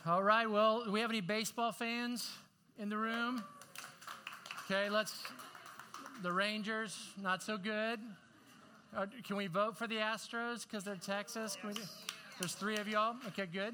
All right, well, do we have any baseball fans in the room? Okay, the Rangers, not so good. Can we vote for the Astros because they're Texas? There's 3 of y'all. Okay, good.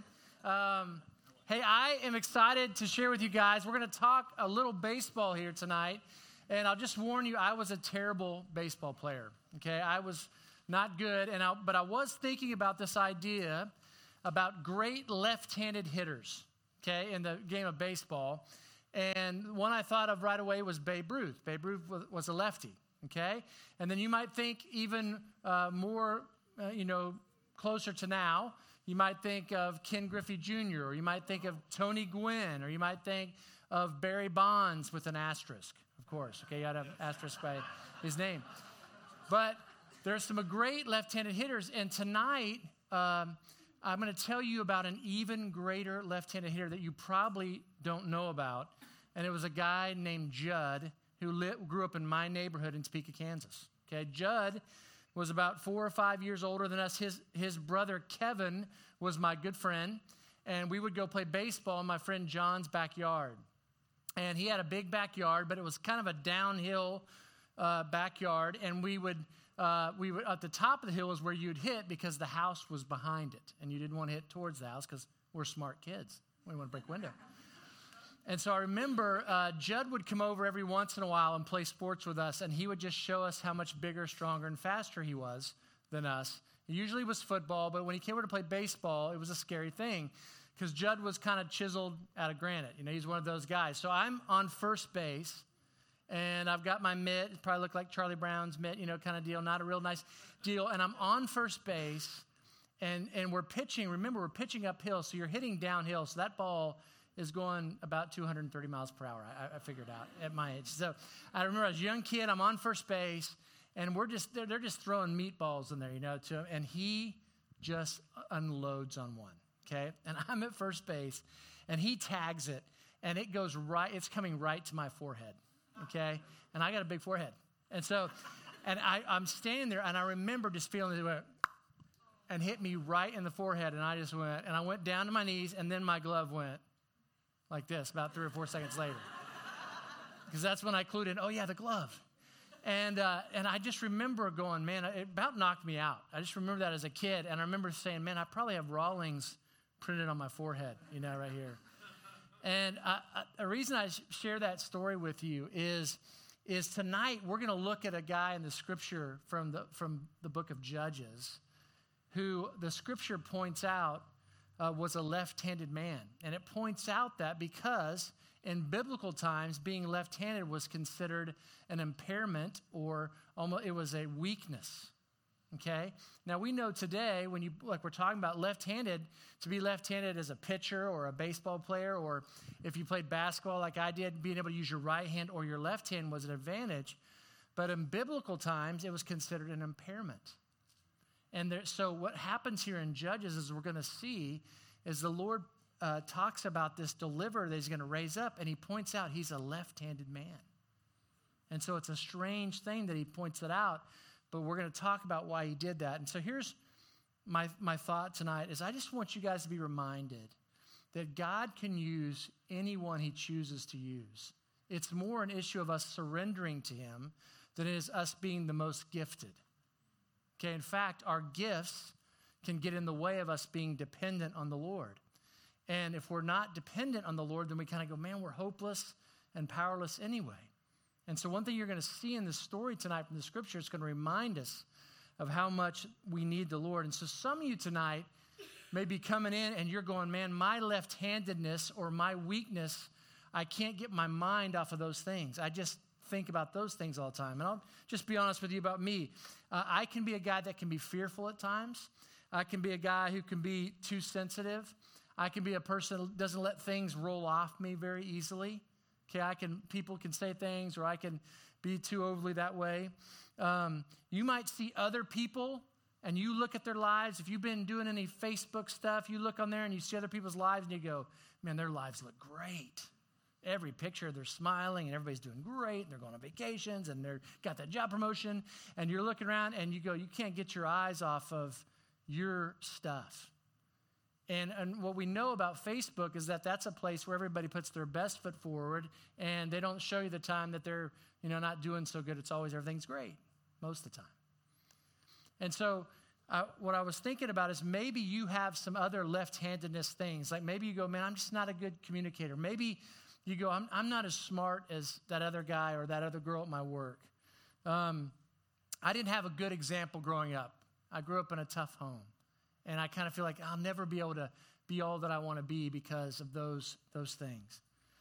Hey, I am excited to share with you guys. We're going to talk a little baseball here tonight. And I'll just warn you, I was a terrible baseball player. Okay, I was not good. But I was thinking about this idea about great left-handed hitters, okay, in the game of baseball. And one I thought of right away was Babe Ruth. Babe Ruth was a lefty, okay? And then you might think even more, closer to now, you might think of Ken Griffey Jr., or you might think of Tony Gwynn, or you might think of Barry Bonds with an asterisk, of course. Okay, you got to have asterisk by his name. But there's some great left-handed hitters, and tonight I'm going to tell you about an even greater left-handed hitter that you probably don't know about. And it was a guy named Judd who grew up in my neighborhood in Topeka, Kansas. Okay, Judd was about 4 or 5 years older than us. His brother Kevin was my good friend, and we would go play baseball in my friend John's backyard. And he had a big backyard, but it was kind of a downhill backyard, and we would at the top of the hill is where you'd hit because the house was behind it, and you didn't want to hit towards the house because we're smart kids. We didn't want to break window. And so I remember Judd would come over every once in a while and play sports with us, and he would just show us how much bigger, stronger, and faster he was than us. It usually was football, but when he came over to play baseball, it was a scary thing because Judd was kind of chiseled out of granite. He's one of those guys. So I'm on first base, and I've got my mitt. It probably looked like Charlie Brown's mitt, kind of deal, not a real nice deal. And I'm on first base, and we're pitching. Remember, we're pitching uphill, so you're hitting downhill. So that ball is going about 230 miles per hour, I figured out at my age. So I remember I was a young kid. I'm on first base, and they're just throwing meatballs in there, to him. And he just unloads on one, okay? And I'm at first base, and he tags it, and it goes right. It's coming right to my forehead. Okay, and I got a big forehead. And so, I'm standing there, and I remember just feeling it went and hit me right in the forehead, and I went down to my knees, and then my glove went like this about 3 or 4 seconds later. Because that's when I clued in, oh, yeah, the glove. And I just remember going, man, it about knocked me out. I just remember that as a kid, and I remember saying, man, I probably have Rawlings printed on my forehead, right here. And a reason I share that story with you is tonight we're going to look at a guy in the Scripture from the book of Judges, who the Scripture points out was a left-handed man, and it points out that because in biblical times being left-handed was considered an impairment or almost it was a weakness. Okay. Now we know today when we're talking about left-handed, to be left-handed as a pitcher or a baseball player, or if you played basketball like I did, being able to use your right hand or your left hand was an advantage. But in biblical times, it was considered an impairment. And so what happens here in Judges, as we're going to see, is the Lord talks about this deliverer that he's going to raise up, and he points out he's a left-handed man. And so it's a strange thing that he points it out. But we're going to talk about why he did that. And so here's my thought tonight is I just want you guys to be reminded that God can use anyone he chooses to use. It's more an issue of us surrendering to him than it is us being the most gifted. Okay, in fact, our gifts can get in the way of us being dependent on the Lord. And if we're not dependent on the Lord, then we kind of go, man, we're hopeless and powerless anyway. And so one thing you're going to see in this story tonight from the Scripture is going to remind us of how much we need the Lord. And so some of you tonight may be coming in and you're going, man, my left-handedness or my weakness, I can't get my mind off of those things. I just think about those things all the time. And I'll just be honest with you about me. I can be a guy that can be fearful at times. I can be a guy who can be too sensitive. I can be a person who doesn't let things roll off me very easily. Okay, people can say things, or I can be too overly that way. You might see other people, and you look at their lives. If you've been doing any Facebook stuff, you look on there and you see other people's lives, and you go, man, their lives look great. Every picture, they're smiling, and everybody's doing great, and they're going on vacations, and they've got that job promotion, and you're looking around, and you go, you can't get your eyes off of your stuff. And what we know about Facebook is that that's a place where everybody puts their best foot forward, and they don't show you the time that they're, not doing so good. It's always everything's great most of the time. And so what I was thinking about is maybe you have some other left-handedness things. Like maybe you go, man, I'm just not a good communicator. Maybe you go, I'm not as smart as that other guy or that other girl at my work. I didn't have a good example growing up. I grew up in a tough home. And I kind of feel like I'll never be able to be all that I want to be because of those things.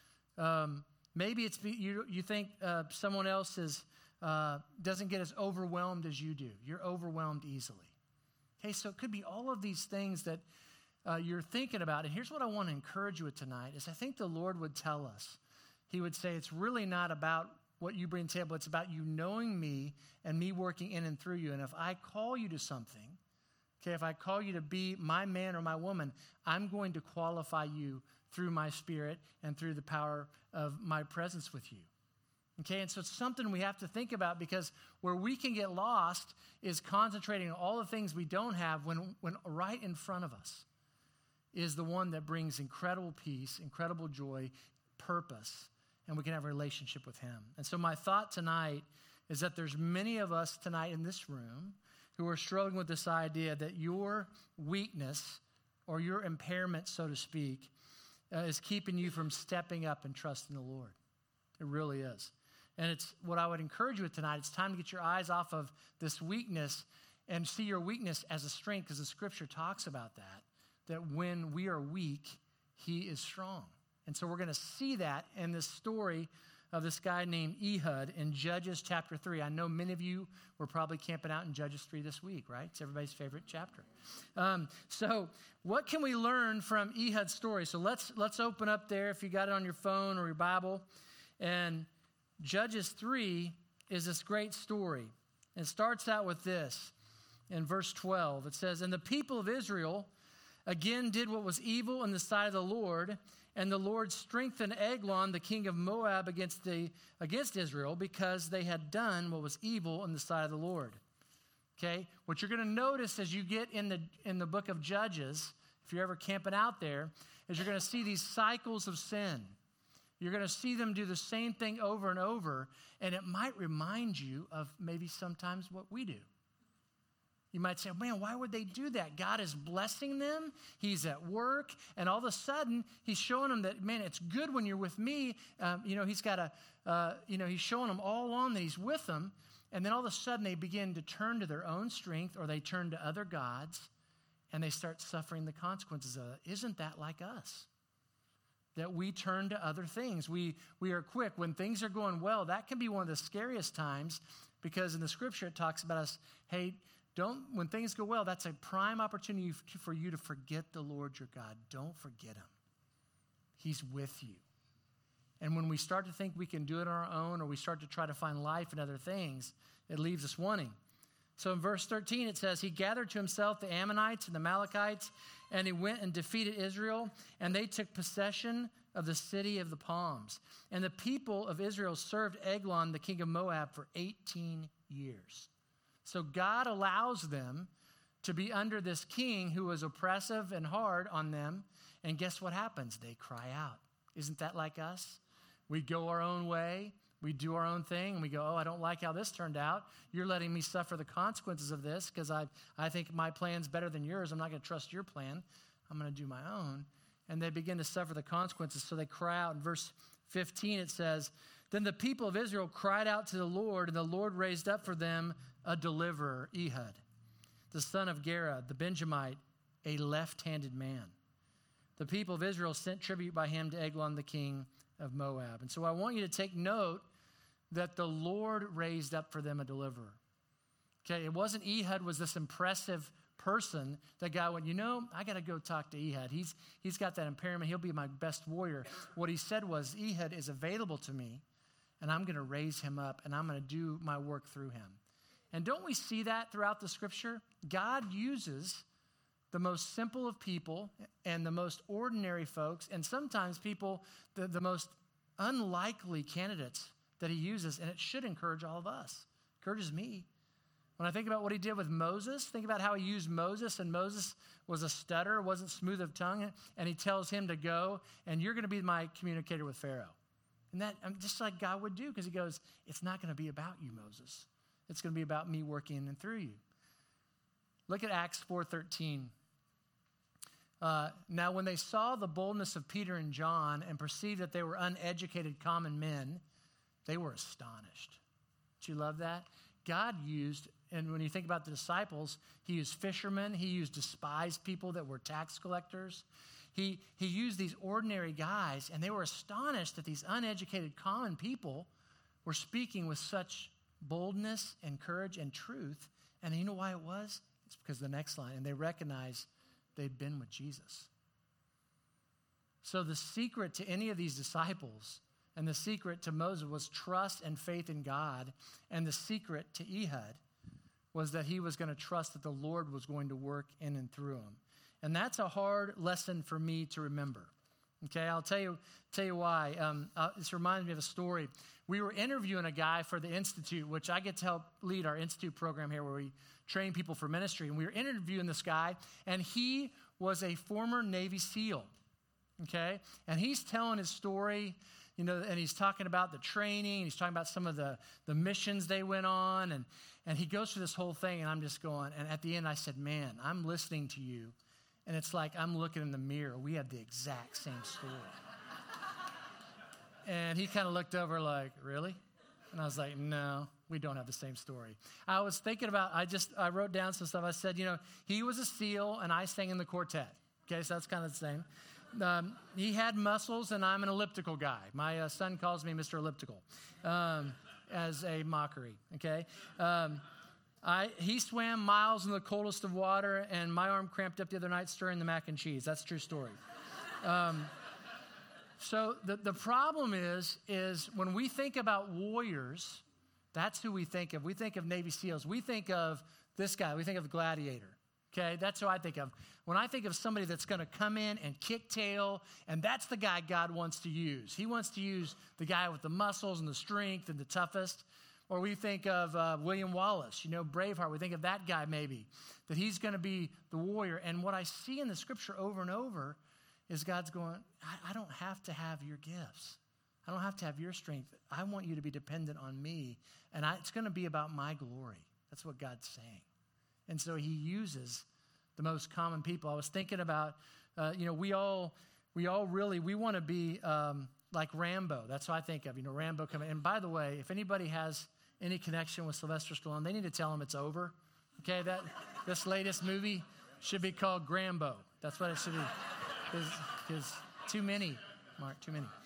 Maybe it's you think someone else doesn't get as overwhelmed as you do. You're overwhelmed easily. Okay, so it could be all of these things that you're thinking about. And here's what I want to encourage you with tonight is I think the Lord would tell us. He would say it's really not about what you bring to the table. It's about you knowing me and me working in and through you. And if I call you to something, okay, if I call you to be my man or my woman, I'm going to qualify you through my Spirit and through the power of my presence with you. Okay, and so it's something we have to think about because where we can get lost is concentrating on all the things we don't have when right in front of us is the one that brings incredible peace, incredible joy, purpose, and we can have a relationship with him. And so my thought tonight is that there's many of us tonight in this room who are struggling with this idea that your weakness or your impairment, so to speak, is keeping you from stepping up and trusting the Lord. It really is. And it's what I would encourage you with tonight. It's time to get your eyes off of this weakness and see your weakness as a strength, because the scripture talks about that when we are weak, he is strong. And so we're going to see that in this story of this guy named Ehud in Judges chapter 3. I know many of you were probably camping out in Judges 3 this week, right? It's everybody's favorite chapter. So what can we learn from Ehud's story? So let's open up there if you got it on your phone or your Bible. And Judges 3 is this great story. It starts out with this. In verse 12, it says, "And the people of Israel again did what was evil in the sight of the Lord, and the Lord strengthened Eglon, the king of Moab, against Israel, because they had done what was evil in the sight of the Lord." Okay? What you're going to notice as you get in the book of Judges, if you're ever camping out there, is you're going to see these cycles of sin. You're going to see them do the same thing over and over, and it might remind you of maybe sometimes what we do. You might say, man, why would they do that? God is blessing them. He's at work. And all of a sudden, he's showing them that, man, it's good when you're with me. He's got he's showing them all along that he's with them. And then all of a sudden, they begin to turn to their own strength, or they turn to other gods, and they start suffering the consequences of it. Isn't that like us? That we turn to other things. We are quick. When things are going well, that can be one of the scariest times, because in the scripture, it talks about us, hey, when things go well, that's a prime opportunity for you to forget the Lord your God. Don't forget him. He's with you. And when we start to think we can do it on our own, or we start to try to find life in other things, it leaves us wanting. So in verse 13, it says, "He gathered to himself the Ammonites and the Amalekites, and he went and defeated Israel, and they took possession of the city of the palms. And the people of Israel served Eglon, the king of Moab, for 18 years. So God allows them to be under this king who was oppressive and hard on them. And guess what happens? They cry out. Isn't that like us? We go our own way. We do our own thing, and we go, oh, I don't like how this turned out. You're letting me suffer the consequences of this because I think my plan's better than yours. I'm not going to trust your plan. I'm going to do my own. And they begin to suffer the consequences, so they cry out. In verse 15, it says, "Then the people of Israel cried out to the Lord, and the Lord raised up for them a deliverer, Ehud, the son of Gera, the Benjamite, a left-handed man. The people of Israel sent tribute by him to Eglon, the king of Moab." And so I want you to take note that the Lord raised up for them a deliverer. Okay, it wasn't Ehud was this impressive person that God went, I got to go talk to Ehud. He's got that impairment. He'll be my best warrior. What he said was, Ehud is available to me, and I'm going to raise him up, and I'm going to do my work through him. And don't we see that throughout the scripture? God uses the most simple of people and the most ordinary folks, and sometimes people, the most unlikely candidates that he uses, and it should encourage all of us. It encourages me. When I think about what he did with Moses, think about how he used Moses, and Moses was a stutter, wasn't smooth of tongue, and he tells him to go, and you're going to be my communicator with Pharaoh. And that, just like God would do, because he goes, it's not going to be about you, Moses. It's going to be about me working in and through you. Look at Acts 4:13. Now, when they saw the boldness of Peter and John and perceived that they were uneducated common men, they were astonished. Don't you love that? God used, and when you think about the disciples, he used fishermen. He used despised people that were tax collectors. He used these ordinary guys, and they were astonished that these uneducated common people were speaking with such boldness and courage and truth. And you know why it was? It's because the next line, and they recognized they'd been with Jesus. So the secret to any of these disciples and the secret to Moses was trust and faith in God. And the secret to Ehud was that he was going to trust that the Lord was going to work in and through him. And that's a hard lesson for me to remember. Okay, I'll tell you why. This reminds me of a story. We were interviewing a guy for the Institute, which I get to help lead our Institute program here where we train people for ministry. And we were interviewing this guy, and he was a former Navy SEAL. Okay, and he's telling his story, you know, and he's talking about the training. He's talking about some of the missions they went on. And he goes through this whole thing, and I'm just going. And at the end, I said, man, I'm listening to you. And it's like I'm looking in the mirror. We have the exact same story. And he kind of looked over like, really? And I was like, no, we don't have the same story. I was thinking about, I wrote down some stuff. I said, you know, he was a SEAL, and I sang in the quartet. Okay, so that's kind of the same. He had muscles, and I'm an elliptical guy. My son calls me Mr. Elliptical as a mockery, okay? He swam miles in the coldest of water, and my arm cramped up the other night stirring the mac and cheese. That's a true story. So the problem is when we think about warriors, that's who we think of. We think of Navy SEALs. We think of this guy. We think of the Gladiator. Okay, that's who I think of. When I think of somebody that's going to come in and kick tail, and that's the guy God wants to use. He wants to use the guy with the muscles and the strength and the toughest. Or we think of William Wallace, you know, Braveheart. We think of that guy maybe, that he's going to be the warrior. And what I see in the scripture over and over is God's going, I don't have to have your gifts. I don't have to have your strength. I want you to be dependent on me, and it's going to be about my glory. That's what God's saying. And so he uses the most common people. I was thinking about, we all really want to be like Rambo. That's what I think of, Rambo coming. And by the way, if anybody has any connection with Sylvester Stallone, they need to tell him it's over. Okay, this latest movie should be called Grambo. That's what it should be. Because too many, Mark, too many.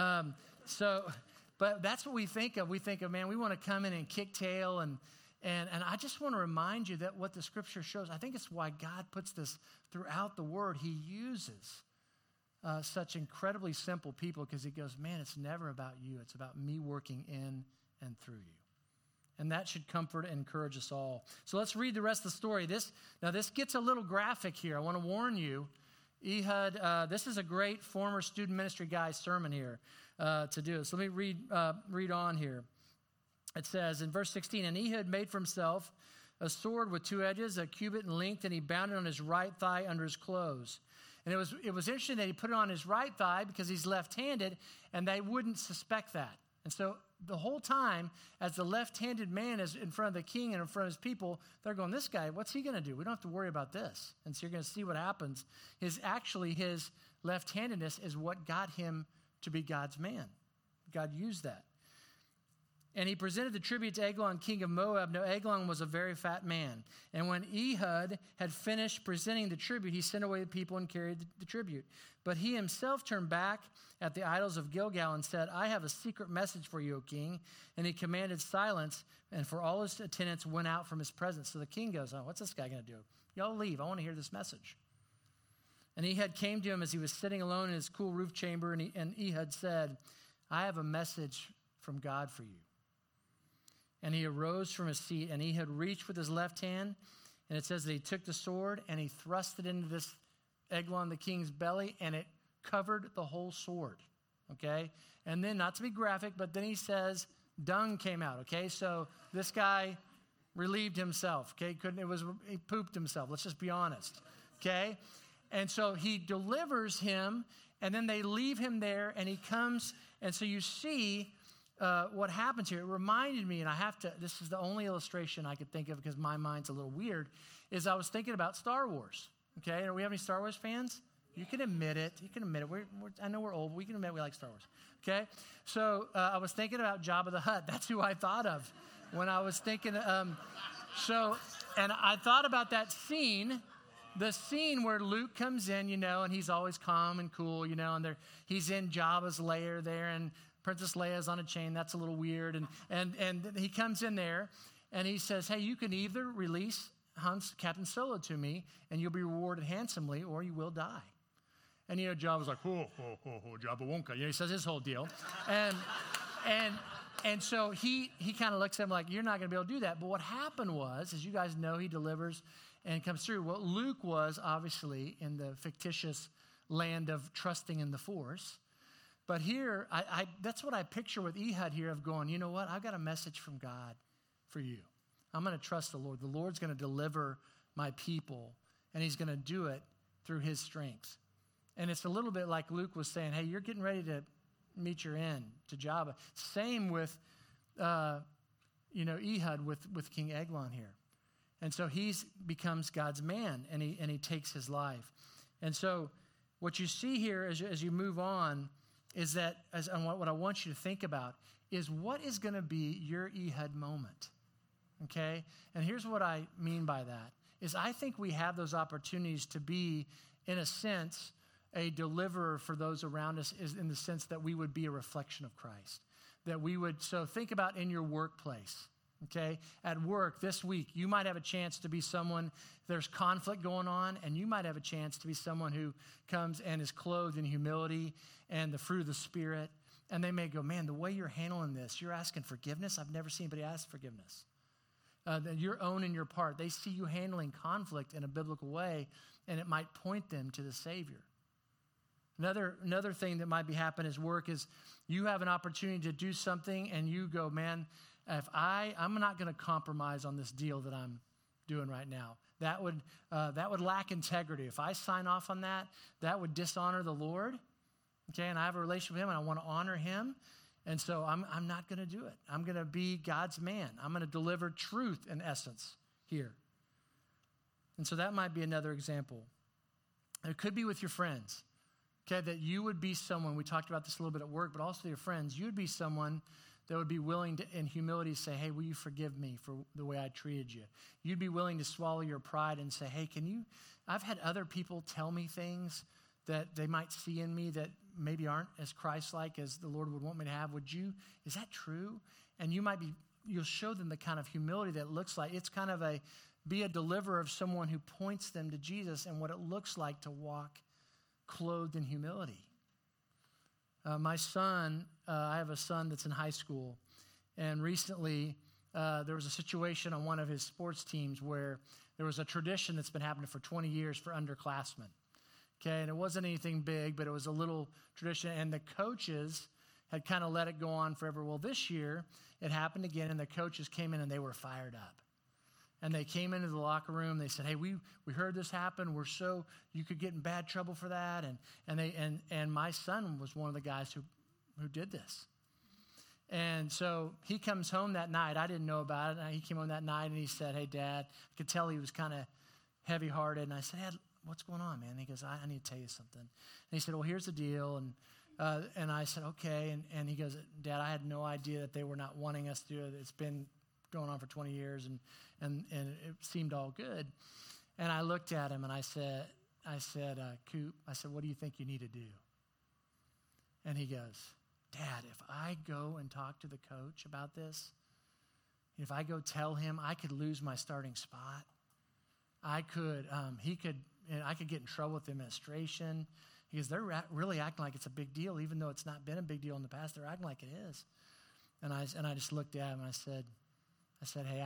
But that's what we think of. We think of, man, we want to come in and kick tail and I just want to remind you that what the scripture shows, I think it's why God puts this throughout the word. He uses such incredibly simple people because he goes, man, it's never about you. It's about me working in and through you. And that should comfort and encourage us all. So let's read the rest of the story. This gets a little graphic here. I want to warn you. Ehud, this is a great former student ministry guy's sermon here to do. So let me read on here. It says in verse 16, and Ehud made for himself a sword with two edges, a cubit in length, and he bound it on his right thigh under his clothes. And it was interesting that he put it on his right thigh because he's left-handed, and they wouldn't suspect that. And so the whole time, as the left-handed man is in front of the king and in front of his people, they're going, this guy, what's he going to do? We don't have to worry about this. And so you're going to see what happens. His left-handedness is what got him to be God's man. God used that. And he presented the tribute to Eglon, king of Moab. Now, Eglon was a very fat man. And when Ehud had finished presenting the tribute, he sent away the people and carried the tribute. But he himself turned back at the idols of Gilgal and said, I have a secret message for you, O king. And he commanded silence, and for all his attendants went out from his presence. So the king goes, oh, what's this guy going to do? Y'all leave. I want to hear this message. And Ehud came to him as he was sitting alone in his cool roof chamber, and Ehud said, I have a message from God for you. And he arose from his seat, and he had reached with his left hand, and it says that he took the sword, and he thrust it into this Eglon, the king's belly, and it covered the whole sword, okay? And then, not to be graphic, but then he says dung came out, okay? So this guy relieved himself, okay? He pooped himself. Let's just be honest, okay? And so he delivers him, and then they leave him there, and he comes, and so you see what happens here. It reminded me, and this is the only illustration I could think of because my mind's a little weird, is I was thinking about Star Wars, okay? Do we have any Star Wars fans? You can admit it. I know we're old, but we can admit we like Star Wars, okay? So I was thinking about Jabba the Hutt. That's who I thought of when I was thinking. And I thought about that scene, the scene where Luke comes in, and he's always calm and cool, and he's in Jabba's lair there, and Princess Leia's on a chain. That's a little weird. And he comes in there, and he says, hey, you can either release Captain Solo to me, and you'll be rewarded handsomely, or you will die. And, Jabba's like, Jabba Wonka. He says his whole deal. And so he kind of looks at him like, you're not going to be able to do that. But what happened was, as you guys know, he delivers and comes through. Well, Luke was obviously in the fictitious land of trusting in the Force. But here, that's what I picture with Ehud here of going, you know what? I've got a message from God for you. I'm going to trust the Lord. The Lord's going to deliver my people, and he's going to do it through his strength. And it's a little bit like Luke was saying, hey, you're getting ready to meet your end to Jabba. Same with, Ehud with King Eglon here. And so he becomes God's man, and he takes his life. And so what you see here as you move on is that, and what I want you to think about is what is going to be your Ehud moment, okay? And here's what I mean by that, is I think we have those opportunities to be, in a sense, a deliverer for those around us, is in the sense that we would be a reflection of Christ. So think about in your workplace, okay? At work this week, you might have a chance to be someone, there's conflict going on, and you might have a chance to be someone who comes and is clothed in humility and the fruit of the Spirit. And they may go, man, the way you're handling this, you're asking forgiveness. I've never seen anybody ask forgiveness. You're owning your part. They see you handling conflict in a biblical way, and it might point them to the Savior. Another thing that might be happening at work is you have an opportunity to do something, and you go, man, I'm not going to compromise on this deal that I'm doing right now. That would lack integrity. If I sign off on that, that would dishonor the Lord. Okay, and I have a relationship with him, and I want to honor him. And so I'm not going to do it. I'm going to be God's man. I'm going to deliver truth, in essence, here. And so that might be another example. It could be with your friends, okay, that you would be someone, we talked about this a little bit at work, but also your friends, you would be someone that would be willing to, in humility, say, hey, will you forgive me for the way I treated you? You'd be willing to swallow your pride and say, hey, I've had other people tell me things that they might see in me that maybe aren't as Christ-like as the Lord would want me to have. Is that true? And you'll show them the kind of humility that looks like. It's kind of be a deliverer of someone who points them to Jesus and what it looks like to walk clothed in humility. My son, I have a son that's in high school, and recently there was a situation on one of his sports teams where there was a tradition that's been happening for 20 years for underclassmen. Okay, and it wasn't anything big, but it was a little tradition, and the coaches had kind of let it go on forever. Well, this year, it happened again, and the coaches came in, and they were fired up. And they came into the locker room. They said, hey, we heard this happen. You could get in bad trouble for that. And my son was one of the guys who did this. And so he comes home that night. I didn't know about it. He came home that night, and he said, hey, Dad. I could tell he was kind of heavy-hearted. And I said, Dad, what's going on, man? And he goes, I need to tell you something. And he said, well, here's the deal. And I said, okay. And he goes, Dad, I had no idea that they were not wanting us to do it. It's been going on for 20 years, and it seemed all good. And I looked at him, and I said, Coop, what do you think you need to do? And he goes, Dad, if I go and talk to the coach about this, if I go tell him, I could lose my starting spot. I could get in trouble with the administration. He goes, they're really acting like it's a big deal, even though it's not been a big deal in the past. They're acting like it is. And I just looked at him, and I said, hey,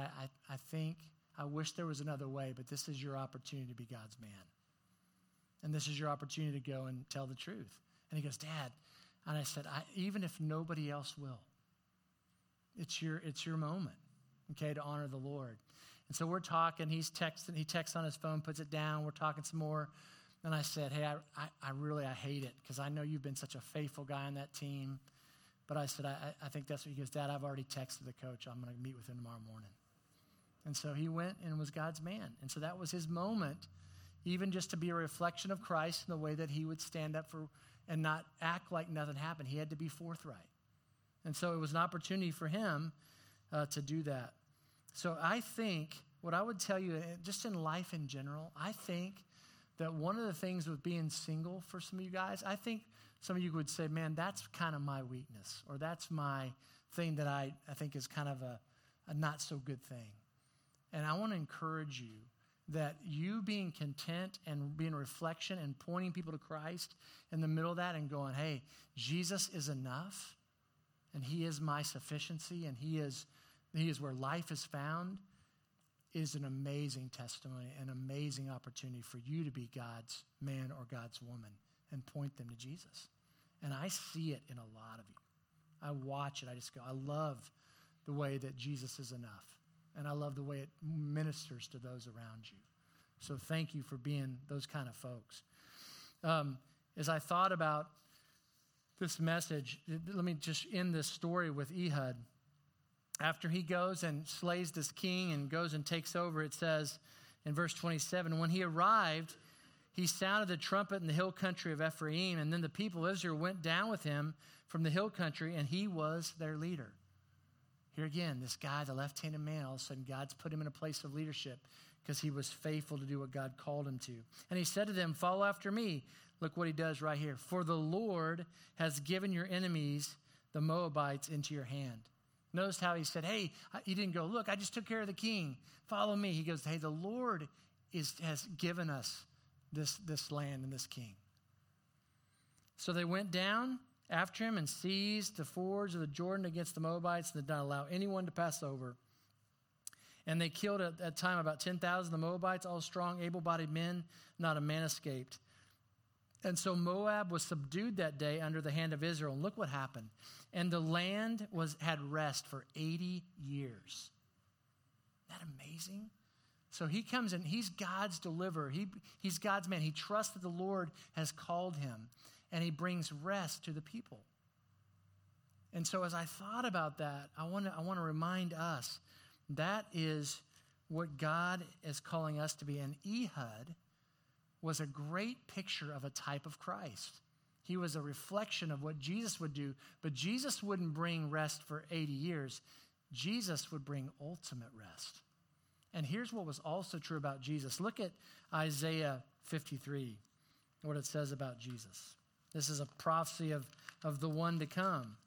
I wish there was another way, but this is your opportunity to be God's man. And this is your opportunity to go and tell the truth. And he goes, Dad, and I said, even if nobody else will, it's your moment, okay, to honor the Lord. And so we're talking, he texts on his phone, puts it down, we're talking some more. And I said, hey, I hate it because I know you've been such a faithful guy on that team. But I said, I think that's what he goes, Dad, I've already texted the coach. I'm going to meet with him tomorrow morning. And so he went and was God's man. And so that was his moment, even just to be a reflection of Christ in the way that he would stand up for and not act like nothing happened. He had to be forthright. And so it was an opportunity for him to do that. So I think what I would tell you, just in life in general, I think that one of the things with being single for some of you guys, I think some of you would say, man, that's kind of my weakness, or that's my thing that I think is kind of a not so good thing. And I want to encourage you that you being content and being a reflection and pointing people to Christ in the middle of that and going, hey, Jesus is enough, and he is my sufficiency, and he is where life is found, is an amazing testimony, an amazing opportunity for you to be God's man or God's woman and point them to Jesus. And I see it in a lot of you. I watch it. I just go, I love the way that Jesus is enough. And I love the way it ministers to those around you. So thank you for being those kind of folks. As I thought about this message, let me just end this story with Ehud. After he goes and slays this king and goes and takes over, it says in verse 27, when he arrived, he sounded the trumpet in the hill country of Ephraim, and then the people of Israel went down with him from the hill country, and he was their leader. Here again, this guy, the left-handed man, all of a sudden God's put him in a place of leadership because he was faithful to do what God called him to. And he said to them, follow after me. Look what he does right here. For the Lord has given your enemies, the Moabites, into your hand. Notice how he said, hey, he didn't go, look, I just took care of the king. Follow me. He goes, hey, the Lord has given us this land and this king. So they went down after him and seized the fords of the Jordan against the Moabites and did not allow anyone to pass over. And they killed at that time about 10,000 of the Moabites, all strong, able-bodied men. Not a man escaped. And so Moab was subdued that day under the hand of Israel. And look what happened. And the land had rest for 80 years. Isn't that amazing? So he comes in. He's God's deliverer. He's God's man. He trusts that the Lord has called him. And he brings rest to the people. And so as I thought about that, I want to remind us that is what God is calling us to be. And Ehud was a great picture of a type of Christ. He was a reflection of what Jesus would do, but Jesus wouldn't bring rest for 80 years. Jesus would bring ultimate rest. And here's what was also true about Jesus. Look at Isaiah 53, what it says about Jesus. This is a prophecy of the one to come.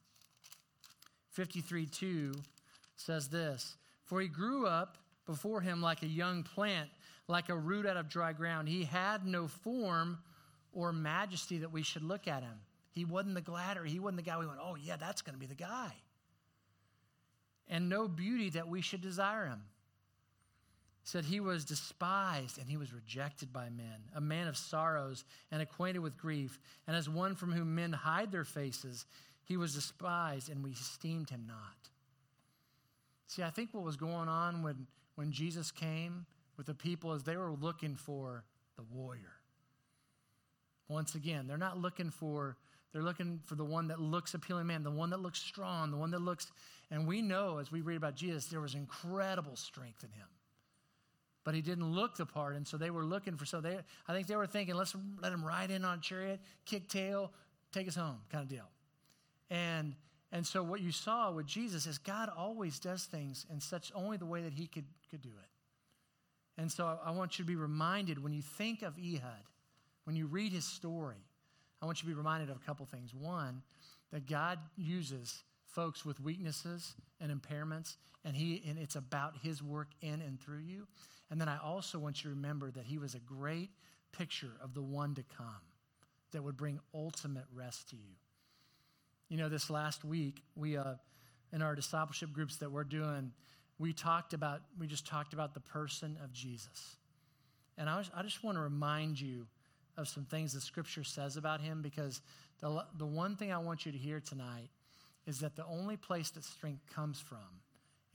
53:2 says this, for he grew up before him like a young plant, like a root out of dry ground. He had no form or majesty that we should look at him. He wasn't the gladder. He wasn't the guy we went, oh yeah, that's going to be the guy. And no beauty that we should desire him. Said he was despised and he was rejected by men, a man of sorrows and acquainted with grief. And as one from whom men hide their faces, he was despised and we esteemed him not. See, I think what was going on when Jesus came with the people is they were looking for the warrior. Once again, they're looking for the one that looks appealing, man, the one that looks strong, the one that looks, and we know as we read about Jesus, there was incredible strength in him. But he didn't look the part, and so they were looking for, I think they were thinking, let's let him ride in on a chariot, kick tail, take us home kind of deal. And so what you saw with Jesus is God always does things in such only the way that he could do it. And so I want you to be reminded when you think of Ehud, when you read his story, I want you to be reminded of a couple things. One, that God uses folks with weaknesses and impairments, and it's about his work in and through you. And then I also want you to remember that he was a great picture of the one to come that would bring ultimate rest to you. You know, this last week, we in our discipleship groups that we're doing, we just talked about the person of Jesus. And I just want to remind you of some things the scripture says about him, because the one thing I want you to hear tonight is that the only place that strength comes from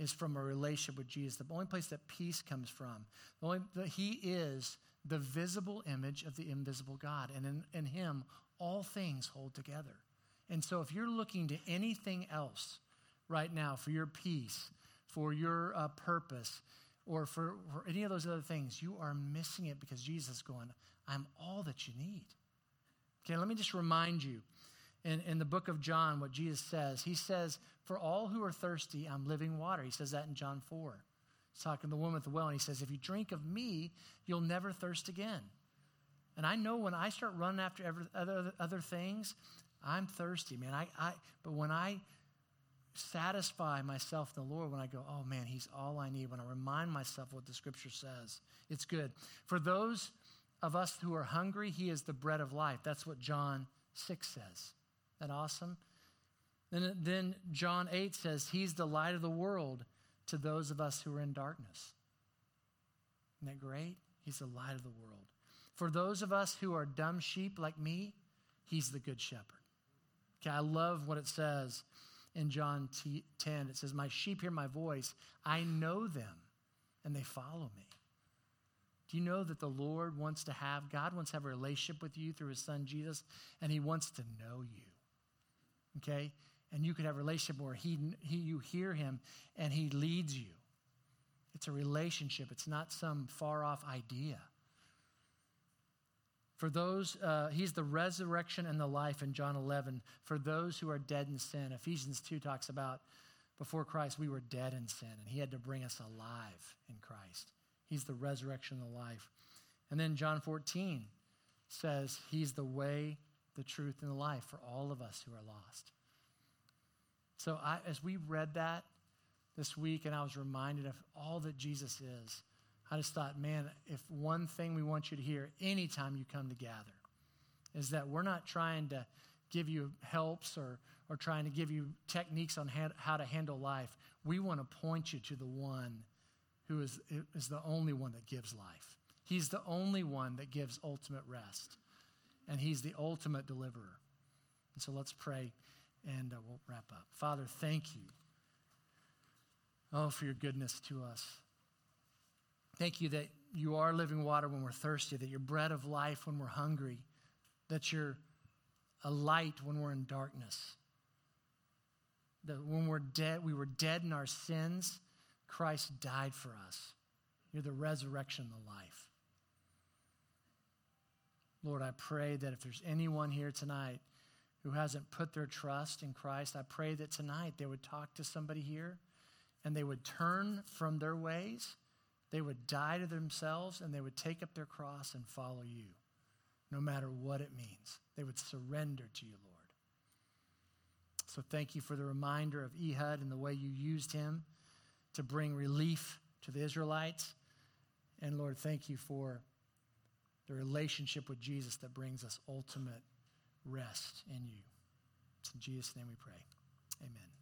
is from a relationship with Jesus. The only place that peace comes from. He is the visible image of the invisible God. And in him, all things hold together. And so if you're looking to anything else right now for your peace, for your purpose, or for any of those other things, you are missing it because Jesus is going, I'm all that you need. Okay, let me just remind you, in the book of John, what Jesus says. He says, for all who are thirsty, I'm living water. He says that in John 4. He's talking to the woman at the well, and he says, if you drink of me, you'll never thirst again. And I know when I start running after other things, I'm thirsty, man. But when I satisfy myself in the Lord, when I go, oh man, he's all I need, when I remind myself what the scripture says, it's good. For those of us who are hungry, he is the bread of life. That's what John 6 says. Isn't that awesome? Then John 8 says, he's the light of the world to those of us who are in darkness. Isn't that great? He's the light of the world. For those of us who are dumb sheep like me, he's the good shepherd. Okay, I love what it says in John 10. It says, my sheep hear my voice. I know them, and they follow me. Do you know that the Lord wants to have, God wants to have a relationship with you through his son Jesus, and he wants to know you, okay? And you could have a relationship where you hear him, and he leads you. It's a relationship. It's not some far-off idea. For those, he's the resurrection and the life in John 11, for those who are dead in sin. Ephesians 2 talks about before Christ, we were dead in sin, and he had to bring us alive in Christ. He's the resurrection and the life. And then John 14 says he's the way, the truth, and the life for all of us who are lost. So as we read that this week and I was reminded of all that Jesus is, I just thought, man, if one thing we want you to hear anytime you come together is that we're not trying to give you helps or trying to give you techniques on how to handle life. We want to point you to the one who is the only one that gives life. He's the only one that gives ultimate rest. And he's the ultimate deliverer. And so let's pray and we'll wrap up. Father, thank you. Oh, for your goodness to us. Thank you that you are living water when we're thirsty, that you're bread of life when we're hungry, that you're a light when we're in darkness, that when we're dead, we were dead in our sins, Christ died for us. You're the resurrection and the life. Lord, I pray that if there's anyone here tonight who hasn't put their trust in Christ, I pray that tonight they would talk to somebody here and they would turn from their ways, they would die to themselves, and they would take up their cross and follow you, no matter what it means. They would surrender to you, Lord. So thank you for the reminder of Ehud and the way you used him to bring relief to the Israelites. And Lord, thank you for the relationship with Jesus that brings us ultimate rest in you. It's in Jesus' name we pray. Amen.